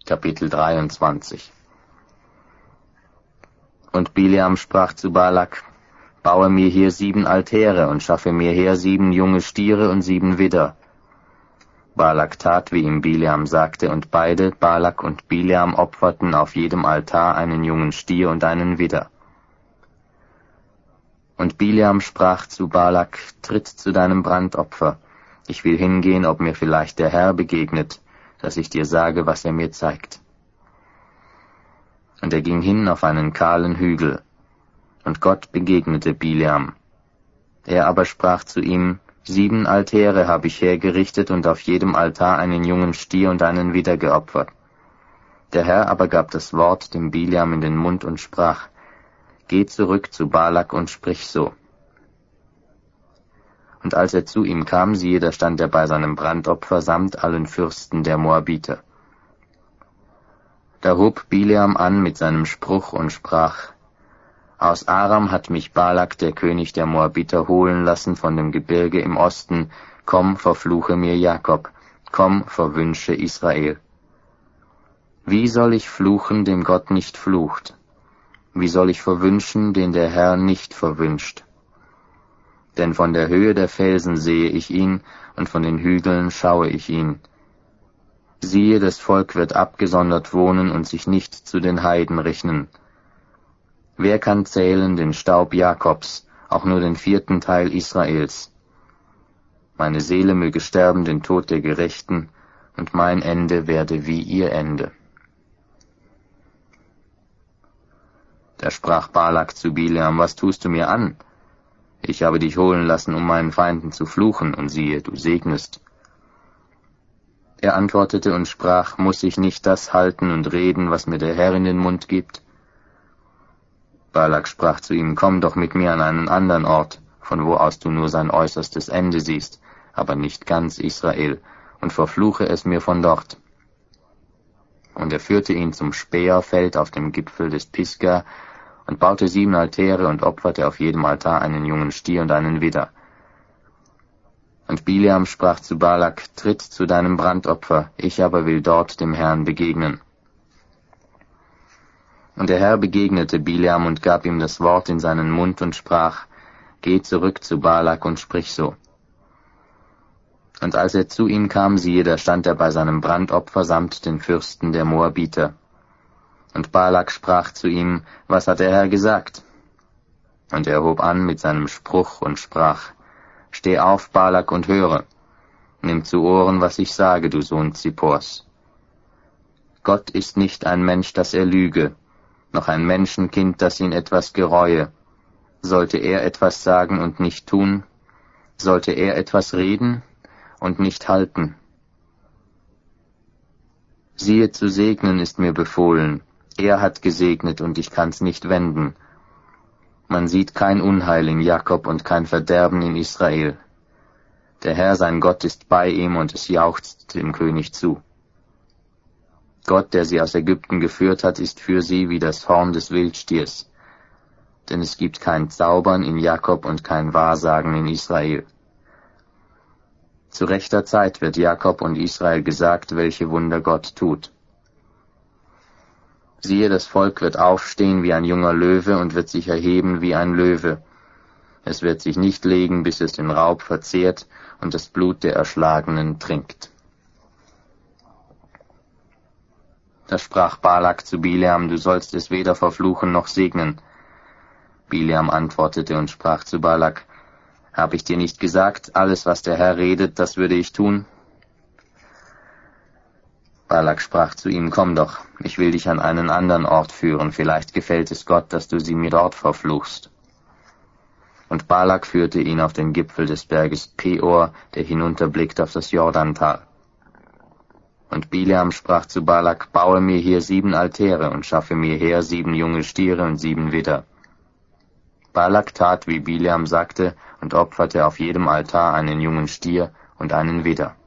Kapitel 23. Und Bileam sprach zu Balak: Baue mir hier 7 Altäre und schaffe mir her 7 junge Stiere und 7 Widder. Balak tat, wie ihm Bileam sagte, und beide, Balak und Bileam, opferten auf jedem Altar einen jungen Stier und einen Widder. Und Bileam sprach zu Balak: Tritt zu deinem Brandopfer. Ich will hingehen, ob mir vielleicht der Herr begegnet, dass ich dir sage, was er mir zeigt. Und er ging hin auf einen kahlen Hügel, und Gott begegnete Bileam. Er aber sprach zu ihm: 7 Altäre habe ich hergerichtet und auf jedem Altar einen jungen Stier und einen Widder geopfert. Der Herr aber gab das Wort dem Bileam in den Mund und sprach: Geh zurück zu Balak und sprich so. Und als er zu ihm kam, siehe, da stand er bei seinem Brandopfer samt allen Fürsten der Moabiter. Da hob Bileam an mit seinem Spruch und sprach: Aus Aram hat mich Balak, der König der Moabiter, holen lassen von dem Gebirge im Osten. Komm, verfluche mir Jakob, komm, verwünsche Israel. Wie soll ich fluchen, dem Gott nicht flucht? Wie soll ich verwünschen, den der Herr nicht verwünscht? Denn von der Höhe der Felsen sehe ich ihn, und von den Hügeln schaue ich ihn. Siehe, das Volk wird abgesondert wohnen und sich nicht zu den Heiden rechnen. Wer kann zählen den Staub Jakobs, auch nur den 4. Teil Israels? Meine Seele möge sterben den Tod der Gerechten, und mein Ende werde wie ihr Ende. Da sprach Balak zu Bileam: Was tust du mir an? Ich habe dich holen lassen, um meinen Feinden zu fluchen, und siehe, du segnest. Er antwortete und sprach: Muss ich nicht das halten und reden, was mir der Herr in den Mund gibt? Balak sprach zu ihm: Komm doch mit mir an einen anderen Ort, von wo aus du nur sein äußerstes Ende siehst, aber nicht ganz Israel, und verfluche es mir von dort. Und er führte ihn zum Späherfeld auf dem Gipfel des Pisga und baute 7 Altäre und opferte auf jedem Altar einen jungen Stier und einen Widder. Und Bileam sprach zu Balak: Tritt zu deinem Brandopfer, ich aber will dort dem Herrn begegnen. Und der Herr begegnete Bileam und gab ihm das Wort in seinen Mund und sprach: Geh zurück zu Balak und sprich so. Und als er zu ihm kam, siehe, da stand er bei seinem Brandopfer samt den Fürsten der Moabiter. Und Balak sprach zu ihm: Was hat der Herr gesagt? Und er hob an mit seinem Spruch und sprach: Steh auf, Balak, und höre. Nimm zu Ohren, was ich sage, du Sohn Zippors. Gott ist nicht ein Mensch, dass er lüge, noch ein Menschenkind, das ihn etwas gereue. Sollte er etwas sagen und nicht tun? Sollte er etwas reden und nicht halten? Siehe, zu segnen ist mir befohlen. Er hat gesegnet, und ich kann's nicht wenden. Man sieht kein Unheil in Jakob und kein Verderben in Israel. Der Herr, sein Gott, ist bei ihm, und es jauchzt dem König zu. Gott, der sie aus Ägypten geführt hat, ist für sie wie das Horn des Wildstiers. Denn es gibt kein Zaubern in Jakob und kein Wahrsagen in Israel. Zu rechter Zeit wird Jakob und Israel gesagt, welche Wunder Gott tut. Siehe, das Volk wird aufstehen wie ein junger Löwe und wird sich erheben wie ein Löwe. Es wird sich nicht legen, bis es den Raub verzehrt und das Blut der Erschlagenen trinkt. Da sprach Balak zu Bileam: Du sollst es weder verfluchen noch segnen. Bileam antwortete und sprach zu Balak: Hab ich dir nicht gesagt, alles, was der Herr redet, das würde ich tun? Balak sprach zu ihm: Komm doch, ich will dich an einen anderen Ort führen, vielleicht gefällt es Gott, dass du sie mir dort verfluchst. Und Balak führte ihn auf den Gipfel des Berges Peor, der hinunterblickt auf das Jordantal. Und Bileam sprach zu Balak: Baue mir hier 7 Altäre und schaffe mir her 7 junge Stiere und 7 Widder. Balak tat, wie Bileam sagte, und opferte auf jedem Altar einen jungen Stier und einen Widder.